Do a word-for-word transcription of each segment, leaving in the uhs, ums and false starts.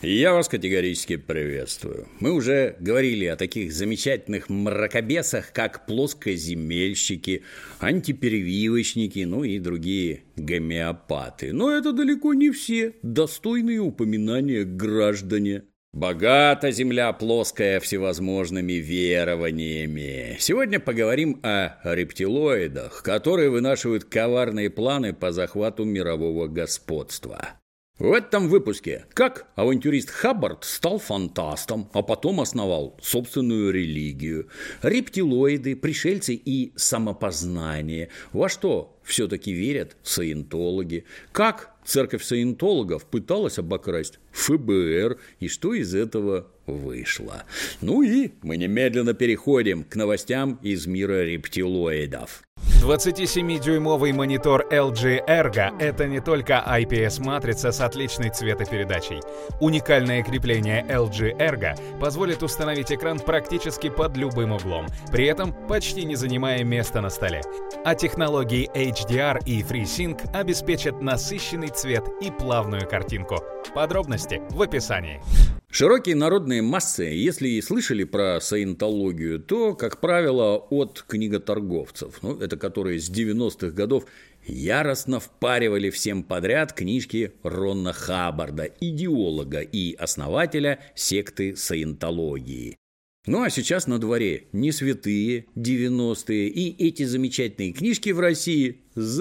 Я вас категорически приветствую. Мы уже говорили о таких замечательных мракобесах, как плоскоземельщики, антиперевивочники, ну и другие гомеопаты. Но это далеко не все достойные упоминания граждане. Богата земля плоская всевозможными верованиями. Сегодня поговорим о рептилоидах, которые вынашивают коварные планы по захвату мирового господства. В этом выпуске как авантюрист Хаббард стал фантастом, а потом основал собственную религию. Рептилоиды, пришельцы и самопознание. Во что все-таки верят саентологи? Как церковь саентологов пыталась обокрасть эф бэ эр, и что из этого вышло? Ну и мы немедленно переходим к новостям из мира рептилоидов. двадцатисемидюймовый монитор эл джи Ergo — это не только ай пи эс-матрица с отличной цветопередачей. Уникальное крепление эл джи Ergo позволит установить экран практически под любым углом, при этом почти не занимая места на столе. А технологии эйч ди ар и FreeSync обеспечат насыщенный цвет и плавную картинку. Подробности в описании. Широкие народные массы, если и слышали про саентологию, то, как правило, от книготорговцев, ну, это которые с девяностых годов яростно впаривали всем подряд книжки Рона Хаббарда, идеолога и основателя секты саентологии. Ну а сейчас на дворе не святые девяностые, и эти замечательные книжки в России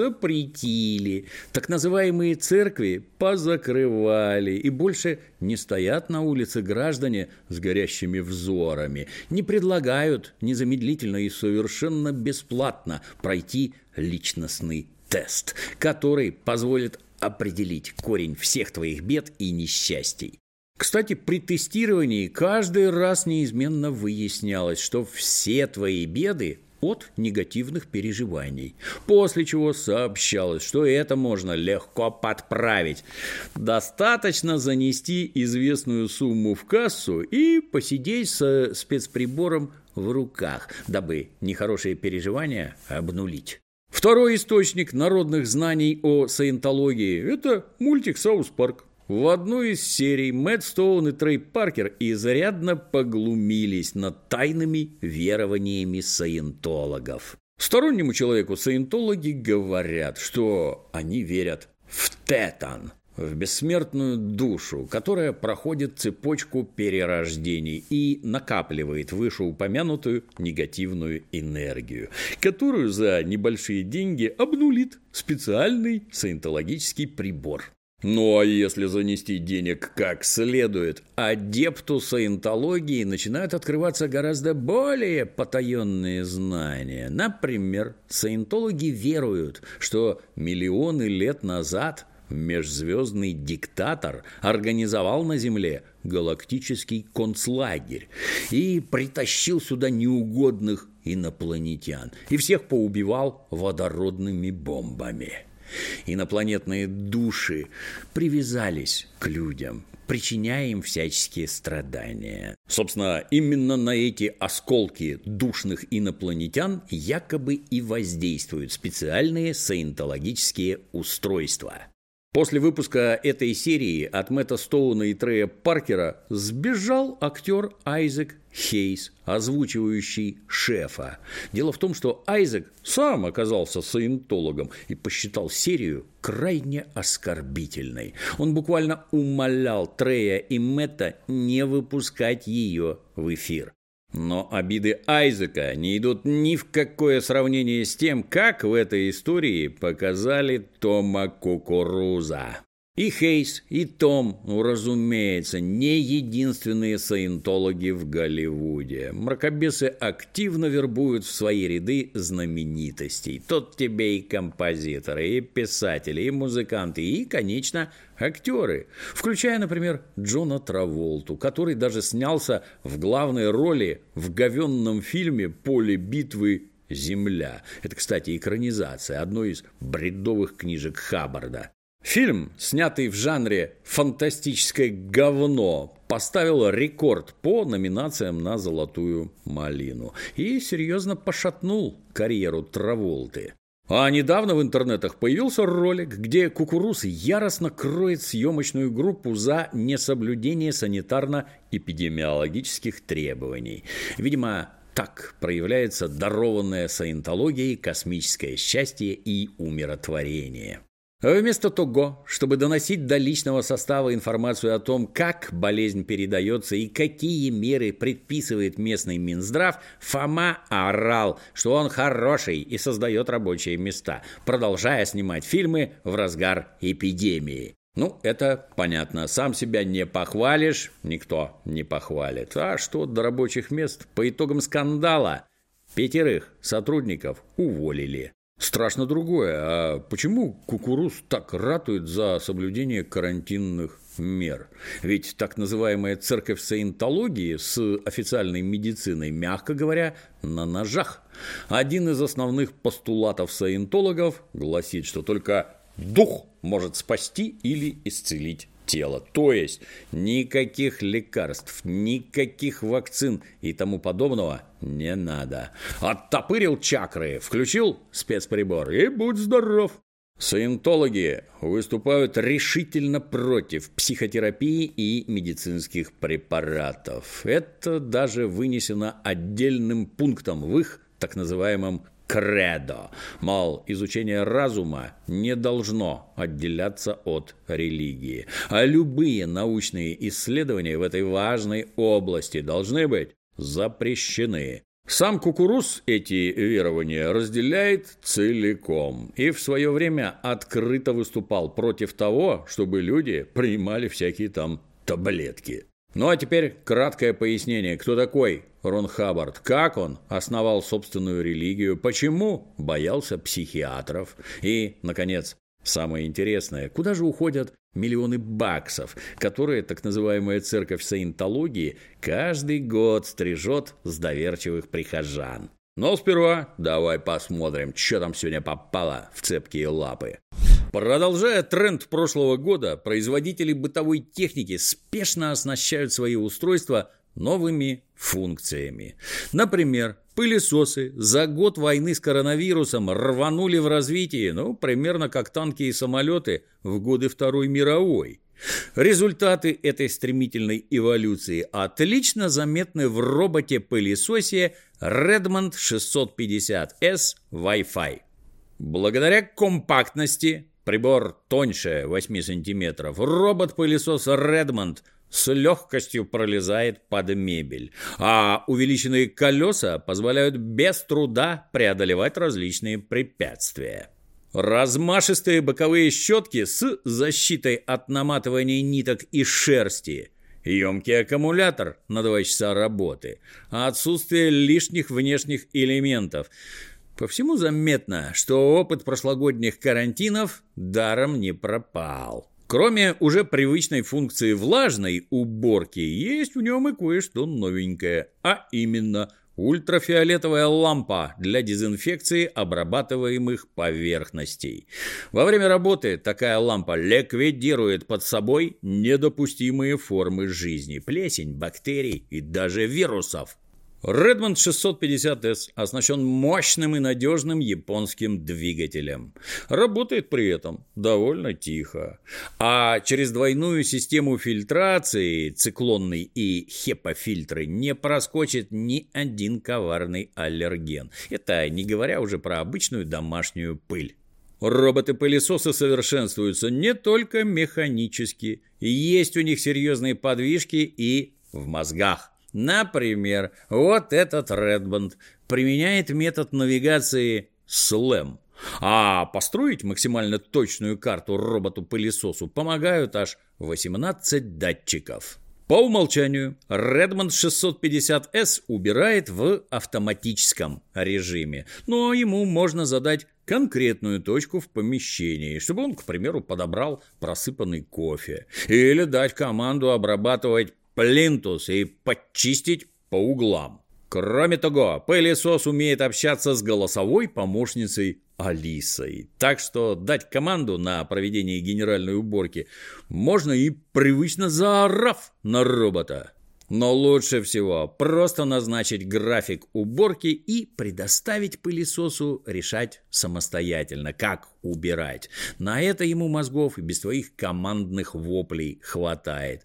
запретили. Так называемые церкви позакрывали, и больше не стоят на улице граждане с горящими взорами, не предлагают незамедлительно и совершенно бесплатно пройти личностный тест, который позволит определить корень всех твоих бед и несчастий. Кстати, при тестировании каждый раз неизменно выяснялось, что все твои беды от негативных переживаний, после чего сообщалось, что это можно легко подправить. Достаточно занести известную сумму в кассу и посидеть со спецприбором в руках, дабы нехорошие переживания обнулить. Второй источник народных знаний о саентологии – это мультик «Саус Парк». В одной из серий Мэтт Стоун и Трей Паркер изрядно поглумились над тайными верованиями саентологов. Стороннему человеку саентологи говорят, что они верят в тетан, в бессмертную душу, которая проходит цепочку перерождений и накапливает вышеупомянутую негативную энергию, которую за небольшие деньги обнулит специальный саентологический прибор. Ну а если занести денег как следует, адепту саентологии начинают открываться гораздо более потаенные знания. Например, саентологи веруют, что миллионы лет назад межзвездный диктатор организовал на Земле галактический концлагерь и притащил сюда неугодных инопланетян и всех поубивал водородными бомбами. Инопланетные души привязались к людям, причиняя им всяческие страдания. Собственно, именно на эти осколки душных инопланетян якобы и воздействуют специальные саентологические устройства. После выпуска этой серии от Мэтта Стоуна и Трея Паркера сбежал актер Айзек Хейс, озвучивающий шефа. Дело в том, что Айзек сам оказался саентологом и посчитал серию крайне оскорбительной. Он буквально умолял Трея и Мэтта не выпускать ее в эфир. Но обиды Айзека не идут ни в какое сравнение с тем, как в этой истории показали Тома Кукуруза. И Хейс, и Том, ну, разумеется, не единственные саентологи в Голливуде. Мракобесы активно вербуют в свои ряды знаменитостей. Тут тебе и композиторы, и писатели, и музыканты, и, конечно, актеры. Включая, например, Джона Траволту, который даже снялся в главной роли в говенном фильме «Поле битвы. Земля». Это, кстати, экранизация одной из бредовых книжек Хаббарда. Фильм, снятый в жанре «фантастическое говно», поставил рекорд по номинациям на «Золотую малину» и серьезно пошатнул карьеру Траволты. А недавно в интернетах появился ролик, где Кукуруз яростно кроет съемочную группу за несоблюдение санитарно-эпидемиологических требований. Видимо, так проявляется дарованное саентологией космическое счастье и умиротворение. Вместо того, чтобы доносить до личного состава информацию о том, как болезнь передается и какие меры предписывает местный Минздрав, Фома орал, что он хороший и создает рабочие места, продолжая снимать фильмы в разгар эпидемии. Ну, это понятно. Сам себя не похвалишь, никто не похвалит. А что до рабочих мест? По итогам скандала пятерых сотрудников уволили. Страшно другое. А почему Кукуруз так ратует за соблюдение карантинных мер? Ведь так называемая церковь саентологии с официальной медициной, мягко говоря, на ножах. Один из основных постулатов саентологов гласит, что только дух может спасти или исцелить тело. То есть никаких лекарств, никаких вакцин и тому подобного не надо. Оттопырил чакры, включил спецприбор и будь здоров. Саентологи выступают решительно против психотерапии и медицинских препаратов. Это даже вынесено отдельным пунктом в их так называемом кредо. Мол, изучение разума не должно отделяться от религии. А любые научные исследования в этой важной области должны быть запрещены. Сам Кукуруз эти верования разделяет целиком и в свое время открыто выступал против того, чтобы люди принимали всякие там таблетки. Ну а теперь краткое пояснение, кто такой Рон Хаббард, как он основал собственную религию, почему боялся психиатров и, наконец, самое интересное, куда же уходят миллионы баксов, которые так называемая церковь саентологии каждый год стрижет с доверчивых прихожан. Но сперва давай посмотрим, что там сегодня попало в цепкие лапы. Продолжая тренд прошлого года, производители бытовой техники спешно оснащают свои устройства новыми функциями. Например, пылесосы за год войны с коронавирусом рванули в развитии, ну, примерно как танки и самолеты в годы Второй мировой. Результаты этой стремительной эволюции отлично заметны в роботе-пылесосе Redmond шестьсот пятьдесят эс Wi-Fi. Благодаря компактности, прибор тоньше восьми сантиметров, робот-пылесос Redmond с легкостью пролезает под мебель, а увеличенные колеса позволяют без труда преодолевать различные препятствия. Размашистые боковые щетки с защитой от наматывания ниток и шерсти, емкий аккумулятор на два часа работы, отсутствие лишних внешних элементов. По всему заметно, что опыт прошлогодних карантинов даром не пропал. Кроме уже привычной функции влажной уборки, есть в нем и кое-что новенькое, а именно ультрафиолетовая лампа для дезинфекции обрабатываемых поверхностей. Во время работы такая лампа ликвидирует под собой недопустимые формы жизни, плесень, бактерий и даже вирусов. Redmond шестьсот пятьдесят эс оснащен мощным и надежным японским двигателем. Работает при этом довольно тихо. А через двойную систему фильтрации, циклонный и хепа-фильтры, не проскочит ни один коварный аллерген. Это не говоря уже про обычную домашнюю пыль. Роботы-пылесосы совершенствуются не только механически. Есть у них серьезные подвижки и в мозгах. Например, вот этот Redmond применяет метод навигации слэм. А построить максимально точную карту роботу-пылесосу помогают аж восемнадцать датчиков. По умолчанию Redmond шестьсот пятьдесят эс убирает в автоматическом режиме, но ему можно задать конкретную точку в помещении, чтобы он, к примеру, подобрал просыпанный кофе, или дать команду обрабатывать плинтус и подчистить по углам. Кроме того, пылесос умеет общаться с голосовой помощницей Алисой. Так что дать команду на проведение генеральной уборки можно и привычно заорав на робота. Но лучше всего просто назначить график уборки и предоставить пылесосу решать самостоятельно, как убирать. На это ему мозгов и без твоих командных воплей хватает.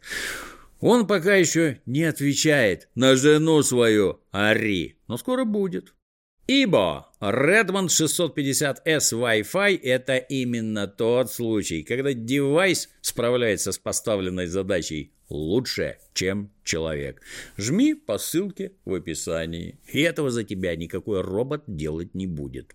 Он пока еще не отвечает на жену свою «Ори», но скоро будет. Ибо Redmond шестьсот пятьдесят эс Wi-Fi – это именно тот случай, когда девайс справляется с поставленной задачей лучше, чем человек. Жми по ссылке в описании, и этого за тебя никакой робот делать не будет.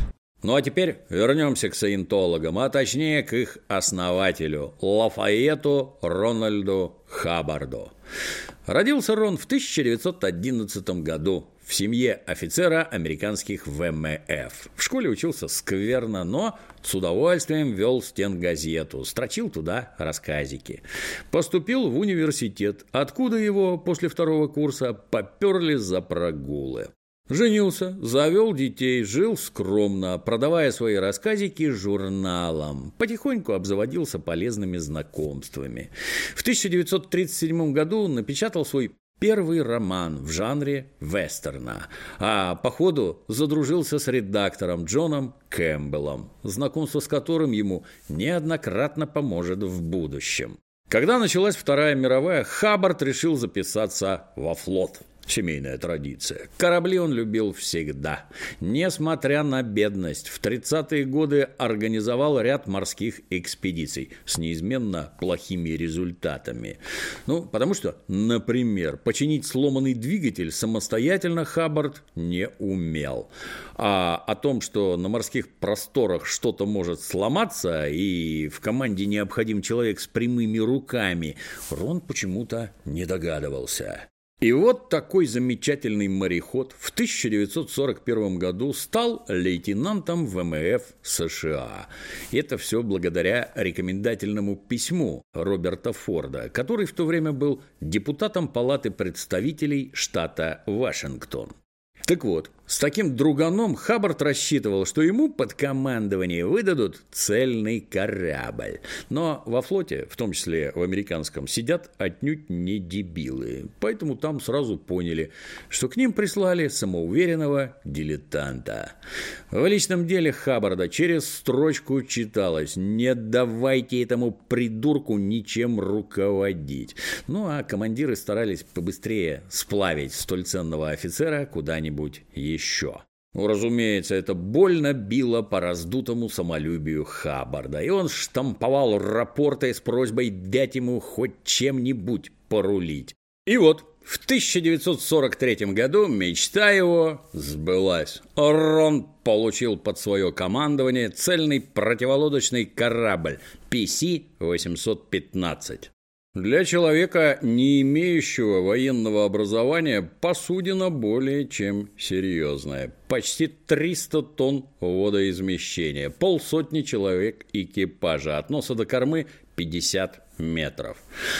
Ну а теперь вернемся к саентологам, а точнее к их основателю Лафайету Рональду Хаббарду. Родился Рон в тысяча девятьсот одиннадцатом году в семье офицера американских ВМФ. В школе учился скверно, но с удовольствием вел стенгазету, строчил туда рассказики. Поступил в университет, откуда его после второго курса поперли за прогулы. Женился, завел детей, жил скромно, продавая свои рассказики журналам. Потихоньку обзаводился полезными знакомствами. В тысяча девятьсот тридцать седьмом году напечатал свой первый роман в жанре вестерна, а по ходу задружился с редактором Джоном Кэмпбеллом, знакомство с которым ему неоднократно поможет в будущем. Когда началась Вторая мировая, Хаббард решил записаться во флот. Семейная традиция. Корабли он любил всегда. Несмотря на бедность, в тридцатые годы организовал ряд морских экспедиций с неизменно плохими результатами. Ну, потому что, например, починить сломанный двигатель самостоятельно Хаббард не умел. А о том, что на морских просторах что-то может сломаться и в команде необходим человек с прямыми руками, Рон почему-то не догадывался. И вот такой замечательный мореход в тысяча девятьсот сорок первом году стал лейтенантом ВМФ США. Это все благодаря рекомендательному письму Роберта Форда, который в то время был депутатом Палаты представителей штата Вашингтон. Так вот, с таким друганом Хаббард рассчитывал, что ему под командование выдадут цельный корабль. Но во флоте, в том числе в американском, сидят отнюдь не дебилы. Поэтому там сразу поняли, что к ним прислали самоуверенного дилетанта. В личном деле Хаббарда через строчку читалось: «Не давайте этому придурку ничем руководить». Ну а командиры старались побыстрее сплавить столь ценного офицера куда-нибудь еще. Еще. Ну, разумеется, это больно било по раздутому самолюбию Хаббарда, и он штамповал рапорты с просьбой дать ему хоть чем-нибудь порулить. И вот в тысяча девятьсот сорок третьем году мечта его сбылась. Рон получил под свое командование цельный противолодочный корабль пи си восемьсот пятнадцать. Для человека, не имеющего военного образования, посудина более чем серьезная. Почти триста тонн водоизмещения, полсотни человек экипажа, от носа до кормы пятьдесят метров.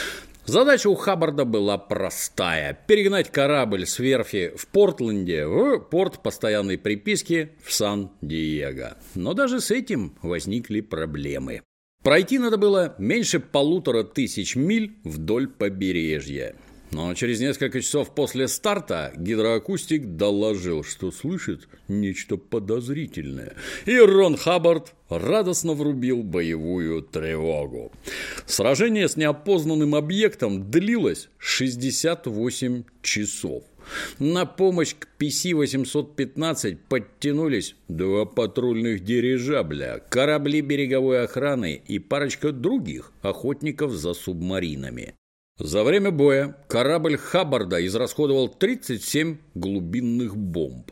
Задача у Хаббарда была простая – перегнать корабль с верфи в Портленде в порт постоянной приписки в Сан-Диего. Но даже с этим возникли проблемы. Пройти надо было меньше полутора тысяч миль вдоль побережья. Но через несколько часов после старта гидроакустик доложил, что слышит нечто подозрительное. И Рон Хаббард радостно врубил боевую тревогу. Сражение с неопознанным объектом длилось шестьдесят восемь часов. На помощь к пи си восемьсот пятнадцать подтянулись два патрульных дирижабля, корабли береговой охраны и парочка других охотников за субмаринами. За время боя корабль Хаббарда израсходовал тридцать семь глубинных бомб.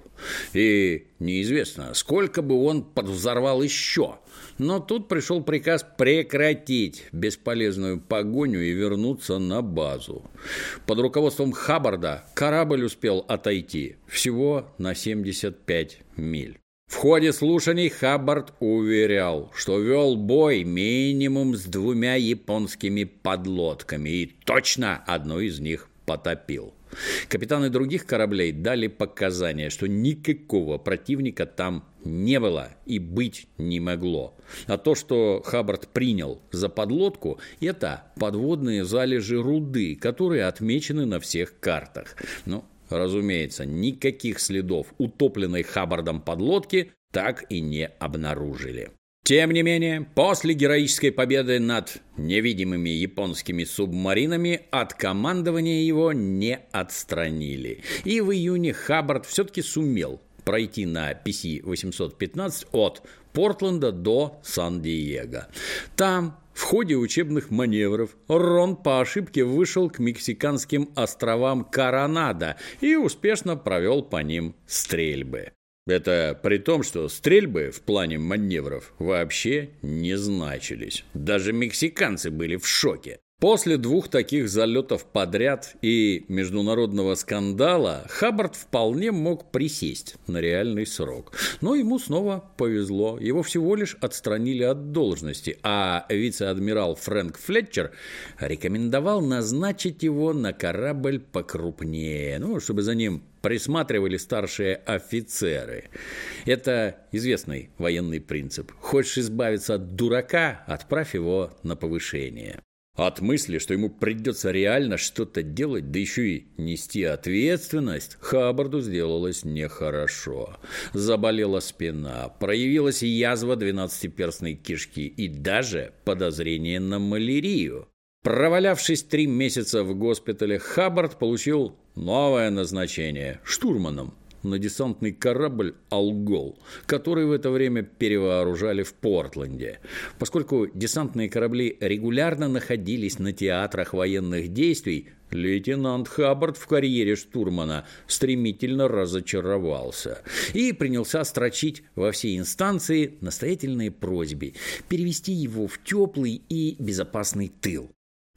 И неизвестно, сколько бы он подвзорвал еще. Но тут пришел приказ прекратить бесполезную погоню и вернуться на базу. Под руководством Хаббарда корабль успел отойти всего на семьдесят пять миль. В ходе слушаний Хаббард уверял, что вел бой минимум с двумя японскими подлодками и точно одну из них потопил. Капитаны других кораблей дали показания, что никакого противника там не было и быть не могло. А то, что Хаббард принял за подлодку, это подводные залежи руды, которые отмечены на всех картах. Ну, разумеется, никаких следов утопленной Хаббардом подлодки так и не обнаружили. Тем не менее, после героической победы над невидимыми японскими субмаринами от командования его не отстранили. И в июне Хаббард все-таки сумел пройти на пи си восемьсот пятнадцать от Портленда до Сан-Диего. Там, в ходе учебных маневров, Рон по ошибке вышел к мексиканским островам Коронадо и успешно провел по ним стрельбы. Это при том, что стрельбы в плане маневров вообще не значились. Даже мексиканцы были в шоке. После двух таких залетов подряд и международного скандала Хаббард вполне мог присесть на реальный срок. Но ему снова повезло. Его всего лишь отстранили от должности, а вице-адмирал Фрэнк Флетчер рекомендовал назначить его на корабль покрупнее, ну, чтобы за ним присматривали старшие офицеры. Это известный военный принцип. Хочешь избавиться от дурака, отправь его на повышение. От мысли, что ему придется реально что-то делать, да еще и нести ответственность, Хаббарду сделалось нехорошо. Заболела спина, проявилась язва двенадцатиперстной кишки и даже подозрение на малярию. Провалявшись три месяца в госпитале, Хаббард получил новое назначение – штурманом на десантный корабль «Алгол», который в это время перевооружали в Портленде. Поскольку десантные корабли регулярно находились на театрах военных действий, лейтенант Хаббард в карьере штурмана стремительно разочаровался и принялся строчить во все инстанции настоятельные просьбы перевести его в теплый и безопасный тыл.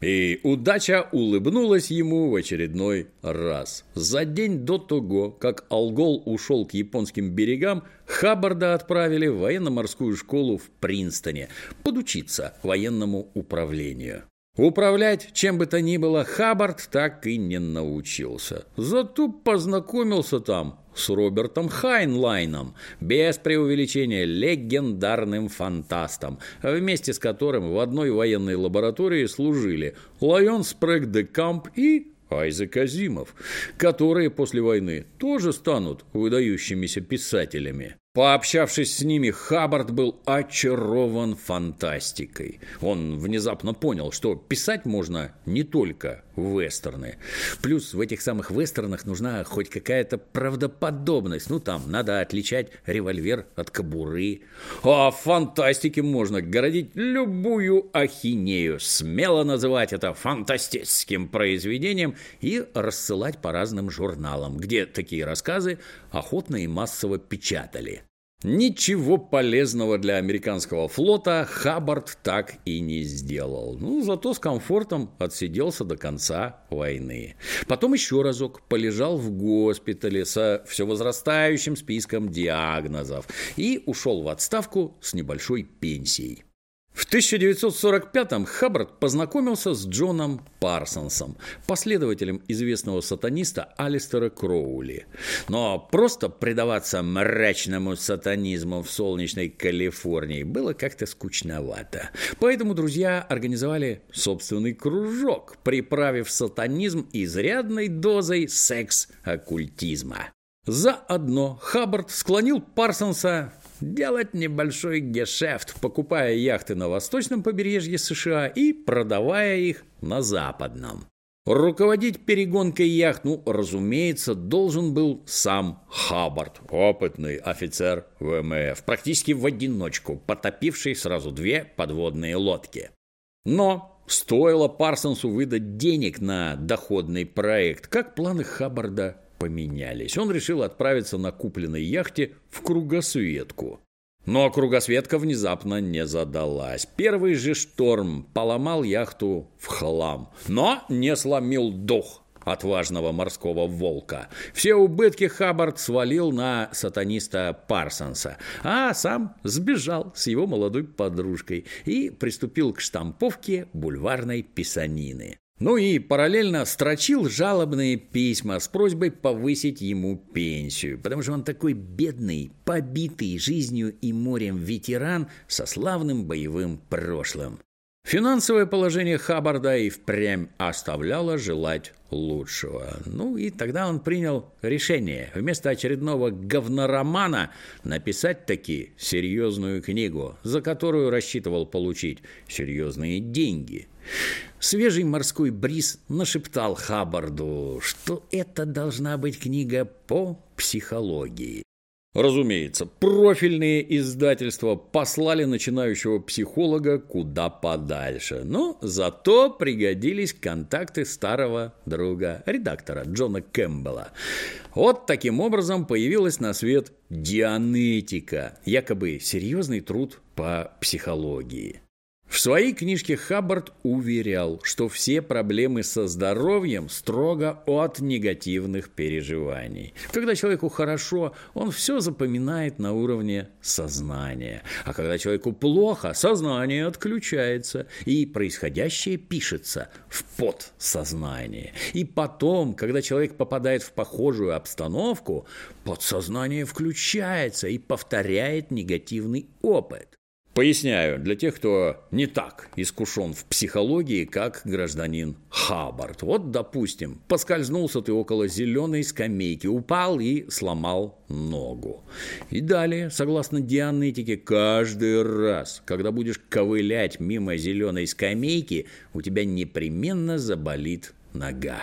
И удача улыбнулась ему в очередной раз. За день до того, как «Алгол» ушел к японским берегам, Хаббарда отправили в военно-морскую школу в Принстоне подучиться военному управлению. Управлять чем бы то ни было Хаббард так и не научился. Зато познакомился там с Робертом Хайнлайном, без преувеличения легендарным фантастом, вместе с которым в одной военной лаборатории служили Лайон Спрэг де Камп и Айзек Азимов, которые после войны тоже станут выдающимися писателями. Пообщавшись с ними, Хаббард был очарован фантастикой. Он внезапно понял, что писать можно не только вестерны. Плюс в этих самых вестернах нужна хоть какая-то правдоподобность. Ну, там надо отличать револьвер от кобуры. А в фантастике можно городить любую ахинею, смело называть это фантастическим произведением и рассылать по разным журналам, где такие рассказы охотно и массово печатали. Ничего полезного для американского флота Хаббард так и не сделал. Ну, зато с комфортом отсиделся до конца войны. Потом еще разок полежал в госпитале со все возрастающим списком диагнозов и ушел в отставку с небольшой пенсией. В тысяча девятьсот сорок пятом Хаббард познакомился с Джоном Парсонсом, последователем известного сатаниста Алистера Кроули. Но просто предаваться мрачному сатанизму в солнечной Калифорнии было как-то скучновато. Поэтому друзья организовали собственный кружок, приправив сатанизм изрядной дозой секс-оккультизма. Заодно Хаббард склонил Парсонса делать небольшой гешефт, покупая яхты на восточном побережье США и продавая их на западном. Руководить перегонкой яхт, ну, разумеется, должен был сам Хаббард, опытный офицер ВМФ, практически в одиночку, потопивший сразу две подводные лодки. Но стоило Парсонсу выдать денег на доходный проект, как планы Хаббарда поменялись. Он решил отправиться на купленной яхте в кругосветку. Но кругосветка внезапно не задалась. Первый же шторм поломал яхту в хлам, но не сломил дух отважного морского волка. Все убытки Хаббард свалил на сатаниста Парсонса, а сам сбежал с его молодой подружкой и приступил к штамповке бульварной писанины. Ну и параллельно строчил жалобные письма с просьбой повысить ему пенсию, потому что он такой бедный, побитый жизнью и морем ветеран со славным боевым прошлым. Финансовое положение Хаббарда и впрямь оставляло желать лучшего. Ну и тогда он принял решение вместо очередного говноромана написать таки серьезную книгу, за которую рассчитывал получить серьезные деньги. Свежий морской бриз нашептал Хаббарду, что это должна быть книга по психологии. Разумеется, профильные издательства послали начинающего психолога куда подальше, но зато пригодились контакты старого друга, редактора Джона Кэмпбелла. Вот таким образом появилась на свет «Дианетика», якобы серьезный труд по психологии. В своей книжке Хаббард уверял, что все проблемы со здоровьем строго от негативных переживаний. Когда человеку хорошо, он все запоминает на уровне сознания. А когда человеку плохо, сознание отключается, и происходящее пишется в подсознание. И потом, когда человек попадает в похожую обстановку, подсознание включается и повторяет негативный опыт. Поясняю для тех, кто не так искушен в психологии, как гражданин Хаббард. Вот, допустим, поскользнулся ты около зеленой скамейки, упал и сломал ногу. И далее, согласно Дианетике, каждый раз, когда будешь ковылять мимо зеленой скамейки, у тебя непременно заболит нога.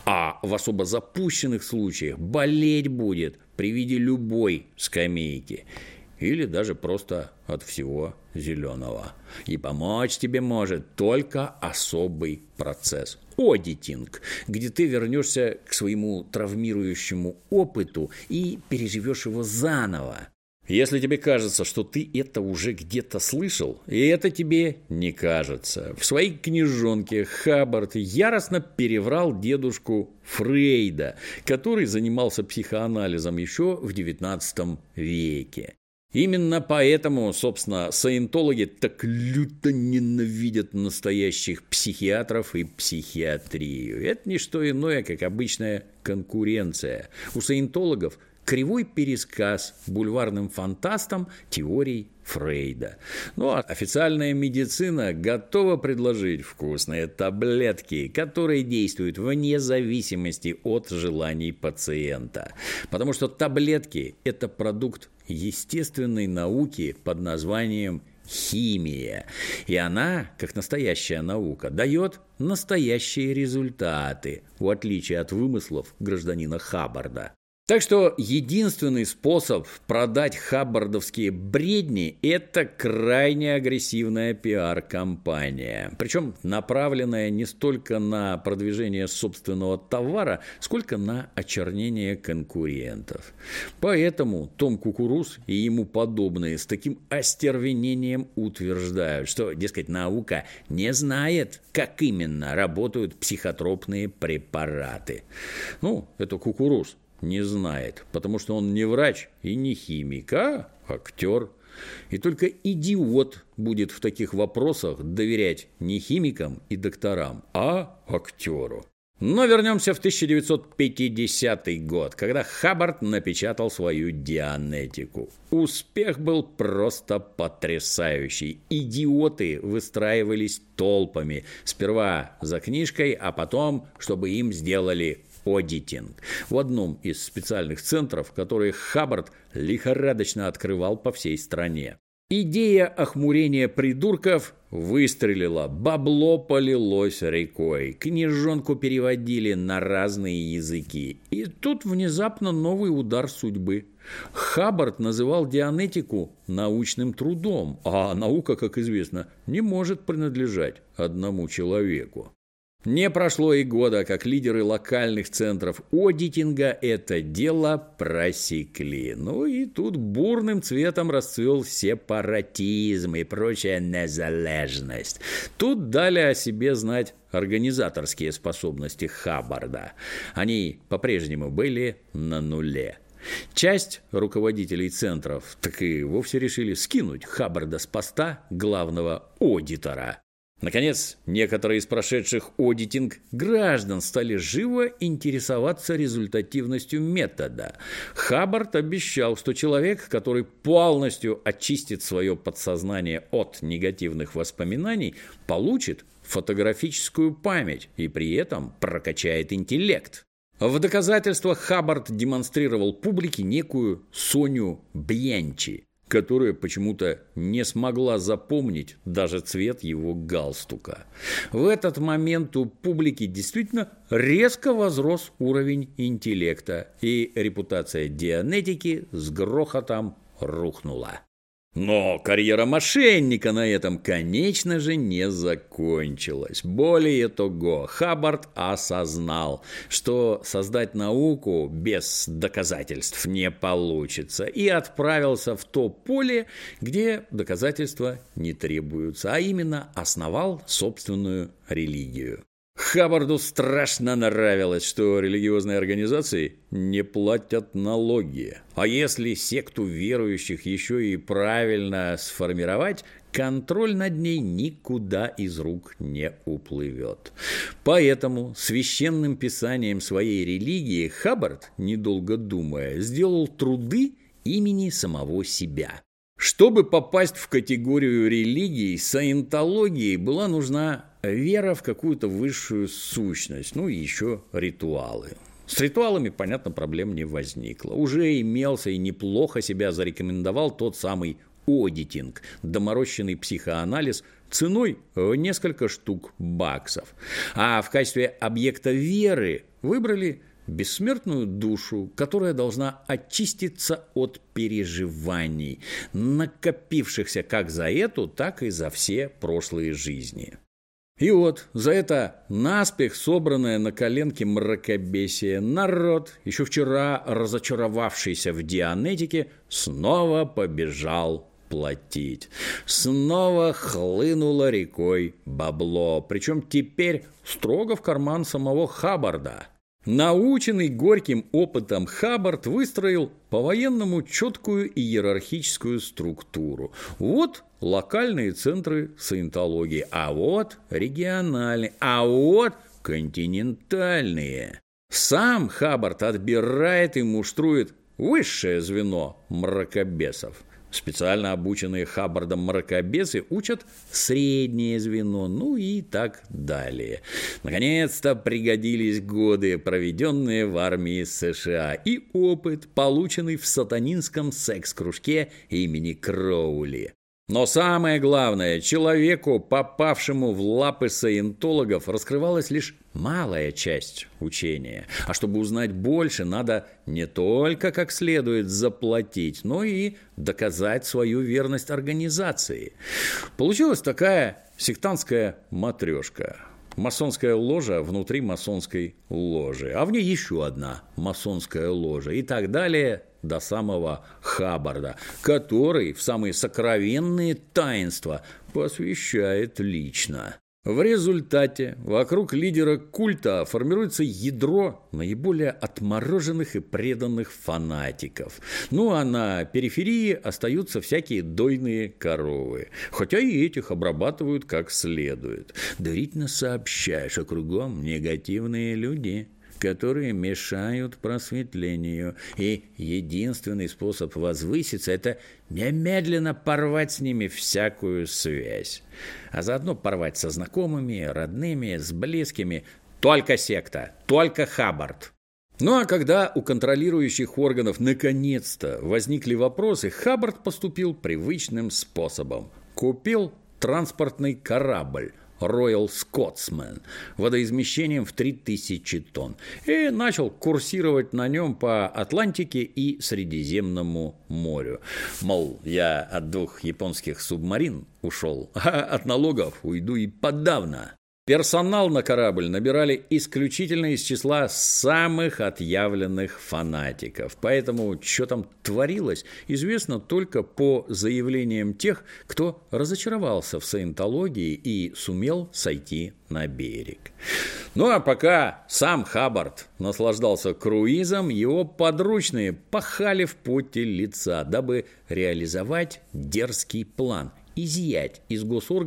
А в особо запущенных случаях болеть будет при виде любой скамейки. Или даже просто от всего зеленого. И помочь тебе может только особый процесс – одитинг, где ты вернешься к своему травмирующему опыту и переживешь его заново. Если тебе кажется, что ты это уже где-то слышал, и это тебе не кажется. В своей книжонке Хаббард яростно переврал дедушку Фрейда, который занимался психоанализом еще в девятнадцатом веке. Именно поэтому, собственно, саентологи так люто ненавидят настоящих психиатров и психиатрию. Это не что иное, как обычная конкуренция. У саентологов кривой пересказ бульварным фантастам теорий Фрейда. Ну а официальная медицина готова предложить вкусные таблетки, которые действуют вне зависимости от желаний пациента. Потому что таблетки – это продукт естественной науки под названием химия. И она, как настоящая наука, дает настоящие результаты, в отличие от вымыслов гражданина Хаббарда. Так что единственный способ продать хаббардовские бредни – это крайне агрессивная пиар-компания. Причем направленная не столько на продвижение собственного товара, сколько на очернение конкурентов. Поэтому Том Кукуруз и ему подобные с таким остервенением утверждают, что, дескать, наука не знает, как именно работают психотропные препараты. Ну, это Кукуруз не знает, потому что он не врач и не химик, а актер. И только идиот будет в таких вопросах доверять не химикам и докторам, а актеру. Но вернемся в тысяча девятьсот пятидесятый год, когда Хаббард напечатал свою Дианетику. Успех был просто потрясающий. Идиоты выстраивались толпами. Сперва за книжкой, а потом, чтобы им сделали одитинг в одном из специальных центров, которые Хаббард лихорадочно открывал по всей стране. Идея охмурения придурков выстрелила, бабло полилось рекой, книжонку переводили на разные языки. И тут внезапно новый удар судьбы. Хаббард называл Дианетику научным трудом, а наука, как известно, не может принадлежать одному человеку. Не прошло и года, как лидеры локальных центров одитинга это дело просекли. Ну и тут бурным цветом расцвел сепаратизм и прочая незалежность. Тут дали о себе знать организаторские способности Хаббарда. Они по-прежнему были на нуле. Часть руководителей центров так и вовсе решили скинуть Хаббарда с поста главного аудитора. Наконец, некоторые из прошедших одитинг граждан стали живо интересоваться результативностью метода. Хаббард обещал, что человек, который полностью очистит свое подсознание от негативных воспоминаний, получит фотографическую память и при этом прокачает интеллект. В доказательство Хаббард демонстрировал публике некую Соню Бьянчи, которая почему-то не смогла запомнить даже цвет его галстука. В этот момент у публики действительно резко возрос уровень интеллекта, и репутация Дианетики с грохотом рухнула. Но карьера мошенника на этом, конечно же, не закончилась. Более того, Хаббард осознал, что создать науку без доказательств не получится, и отправился в то поле, где доказательства не требуются, а именно основал собственную религию. Хаббарду страшно нравилось, что религиозные организации не платят налоги. А если секту верующих еще и правильно сформировать, контроль над ней никуда из рук не уплывет. Поэтому священным писанием своей религии Хаббард, недолго думая, сделал труды имени самого себя. Чтобы попасть в категорию религий, саентологии была нужна вера в какую-то высшую сущность, ну и еще ритуалы. С ритуалами, понятно, проблем не возникло. Уже имелся и неплохо себя зарекомендовал тот самый одитинг, доморощенный психоанализ ценой в несколько штук баксов. А в качестве объекта веры выбрали бессмертную душу, которая должна очиститься от переживаний, накопившихся как за эту, так и за все прошлые жизни. И вот за это наспех собранное на коленке мракобесие народ, еще вчера разочаровавшийся в Дианетике, снова побежал платить. Снова хлынуло рекой бабло, причем теперь строго в карман самого Хаббарда. Наученный горьким опытом Хаббард выстроил по-военному четкую иерархическую структуру. Вот локальные центры саентологии, а вот региональные, а вот континентальные. Сам Хаббард отбирает и муштрует высшее звено мракобесов. Специально обученные Хаббардом мракобесы учат среднее звено, ну и так далее. Наконец-то пригодились годы, проведенные в армии США, и опыт, полученный в сатанинском секс-кружке имени Кроули. Но самое главное, человеку, попавшему в лапы саентологов, раскрывалась лишь малая часть учения. А чтобы узнать больше, надо не только как следует заплатить, но и доказать свою верность организации. Получилась такая сектантская матрешка. Масонская ложа внутри масонской ложи, а в ней еще одна масонская ложа и так далее до самого Хаббарда, который в самые сокровенные таинства посвящает лично. В результате вокруг лидера культа формируется ядро наиболее отмороженных и преданных фанатиков. Ну а на периферии остаются всякие дойные коровы, хотя и этих обрабатывают как следует. Доверительно сообщаю, что кругом негативные люди, которые мешают просветлению, и единственный способ возвыситься – это немедленно порвать с ними всякую связь, а заодно порвать со знакомыми, родными, с близкими. Только секта, только Хаббард. Ну а когда у контролирующих органов наконец-то возникли вопросы, Хаббард поступил привычным способом. Купил транспортный корабль Royal Scotsman водоизмещением в три тысячи тонн и начал курсировать на нем по Атлантике и Средиземному морю. Мол, я от двух японских субмарин ушел, а от налогов уйду и подавно. Персонал на корабль набирали исключительно из числа самых отъявленных фанатиков. Поэтому, что там творилось, известно только по заявлениям тех, кто разочаровался в саентологии и сумел сойти на берег. Ну а пока сам Хаббард наслаждался круизом, его подручные пахали в поте лица, дабы реализовать дерзкий план – изъять из госорганов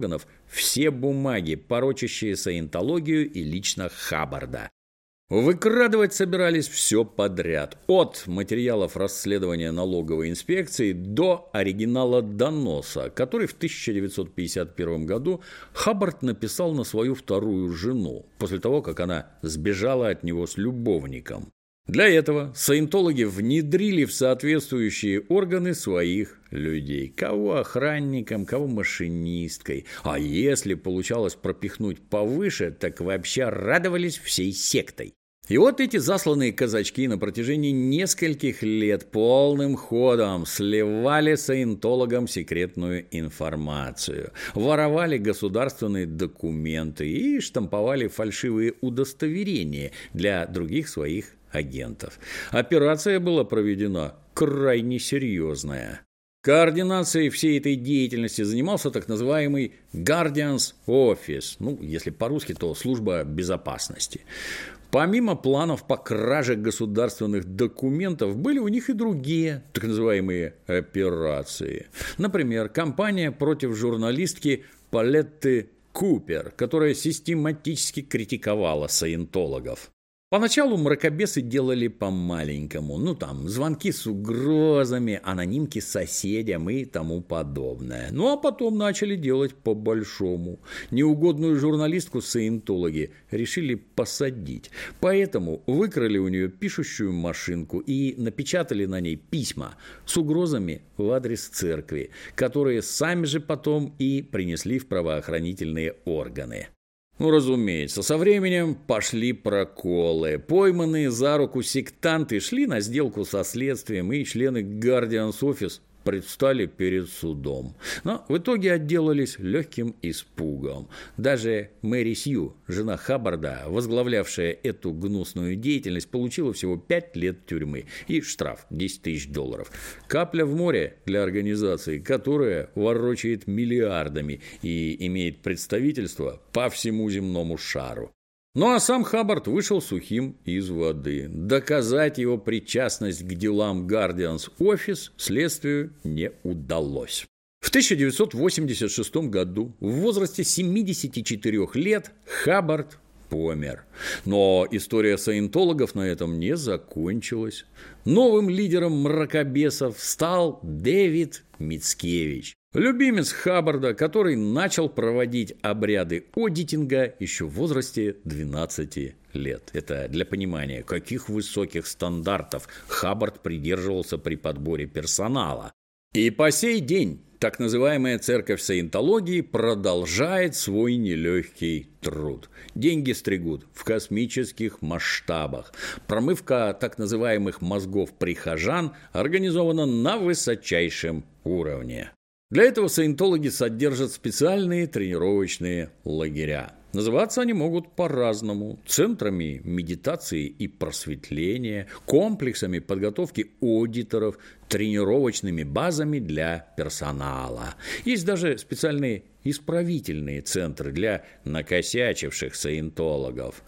все бумаги, порочащие саентологию и лично Хаббарда. Выкрадывать собирались все подряд, от материалов расследования налоговой инспекции до оригинала доноса, который в тысяча девятьсот пятьдесят первом году Хаббард написал на свою вторую жену, после того, как она сбежала от него с любовником. Для этого саентологи внедрили в соответствующие органы своих людей. Кого охранником, кого машинисткой. А если получалось пропихнуть повыше, так вообще радовались всей сектой. И вот эти засланные казачки на протяжении нескольких лет полным ходом сливали саентологам секретную информацию, воровали государственные документы и штамповали фальшивые удостоверения для других своих агентов. Операция была проведена крайне серьезная. Координацией всей этой деятельности занимался так называемый Guardian's Office, ну, если по-русски, то служба безопасности. Помимо планов по краже государственных документов, были у них и другие так называемые операции. Например, кампания против журналистки Палетты Купер, которая систематически критиковала саентологов. Поначалу мракобесы делали по-маленькому, ну там звонки с угрозами, анонимки соседям и тому подобное. Ну а потом начали делать по-большому. Неугодную журналистку саентологи решили посадить, поэтому выкрали у нее пишущую машинку и напечатали на ней письма с угрозами в адрес церкви, которые сами же потом и принесли в правоохранительные органы. Ну, разумеется, со временем пошли проколы. Пойманные за руку сектанты шли на сделку со следствием, и члены Guardian's Office предстали перед судом. Но в итоге отделались легким испугом. Даже Мэри Сью, жена Хаббарда, возглавлявшая эту гнусную деятельность, получила всего пять лет тюрьмы и штраф десять тысяч долларов. Капля в море для организации, которая ворочает миллиардами и имеет представительство по всему земному шару. Ну а сам Хаббард вышел сухим из воды. Доказать его причастность к делам Guardian's Office следствию не удалось. В тысяча девятьсот восемьдесят шестом году в возрасте семидесяти четырёх лет Хаббард помер. Но история саентологов на этом не закончилась. Новым лидером мракобесов стал Дэвид Мицкевич, любимец Хаббарда, который начал проводить обряды одитинга еще в возрасте двенадцати лет. Это для понимания, каких высоких стандартов Хаббард придерживался при подборе персонала. И по сей день так называемая церковь саентологии продолжает свой нелегкий труд. Деньги стригут в космических масштабах. Промывка так называемых мозгов прихожан организована на высочайшем уровне. Для этого саентологи содержат специальные тренировочные лагеря. Называться они могут по-разному: центрами медитации и просветления, комплексами подготовки аудиторов, тренировочными базами для персонала. Есть даже специальные исправительные центры для накосячивших саентологов.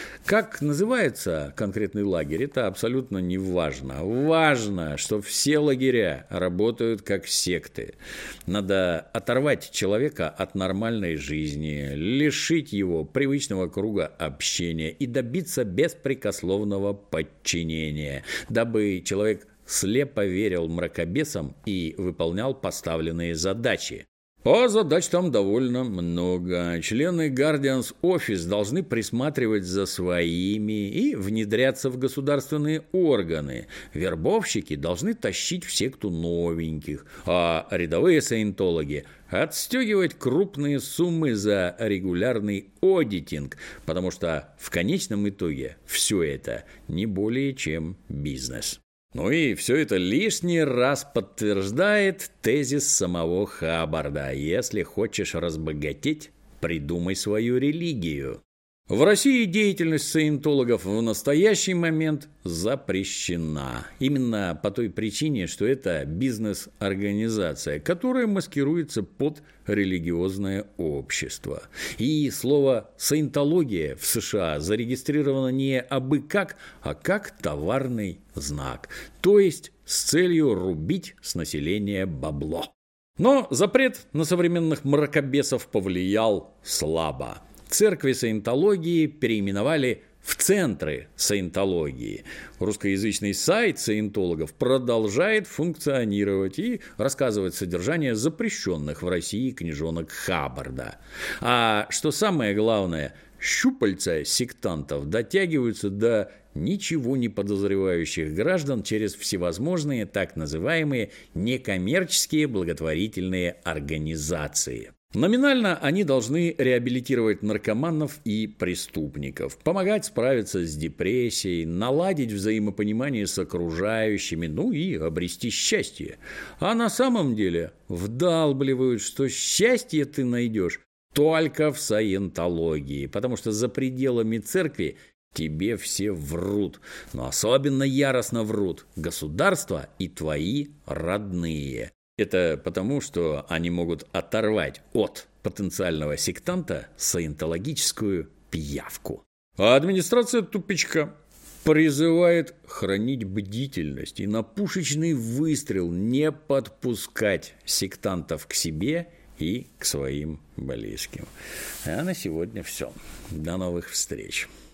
Как называется конкретный лагерь, это абсолютно не важно. Важно, что все лагеря работают как секты. Надо оторвать человека от нормальной жизни, лишить его привычного круга общения и добиться беспрекословного подчинения, дабы человек слепо верил мракобесам и выполнял поставленные задачи. А задач там довольно много. Члены Guardian's Office должны присматривать за своими и внедряться в государственные органы. Вербовщики должны тащить в секту новеньких, а рядовые саентологи отстегивать крупные суммы за регулярный одитинг, потому что в конечном итоге все это не более чем бизнес. Ну и все это лишний раз подтверждает тезис самого Хаббарда: если хочешь разбогатеть, придумай свою религию. В России деятельность саентологов в настоящий момент запрещена. Именно по той причине, что это бизнес-организация, которая маскируется под религиозное общество. И слово «саентология» в США зарегистрировано не абы как, а как товарный знак, то есть с целью рубить с населения бабло. Но запрет на современных мракобесов повлиял слабо. Церкви саентологии переименовали в центры саентологии. Русскоязычный сайт саентологов продолжает функционировать и рассказывать содержание запрещенных в России книжонок Хаббарда. А что самое главное, щупальца сектантов дотягиваются до ничего не подозревающих граждан через всевозможные так называемые некоммерческие благотворительные организации. Номинально они должны реабилитировать наркоманов и преступников, помогать справиться с депрессией, наладить взаимопонимание с окружающими, ну и обрести счастье. А на самом деле вдалбливают, что счастье ты найдешь только в саентологии, потому что за пределами церкви тебе все врут, но особенно яростно врут государство и твои родные. Это потому, что они могут оторвать от потенциального сектанта саентологическую пиявку. А администрация тупичка призывает хранить бдительность и на пушечный выстрел не подпускать сектантов к себе и к своим близким. А на сегодня все. До новых встреч.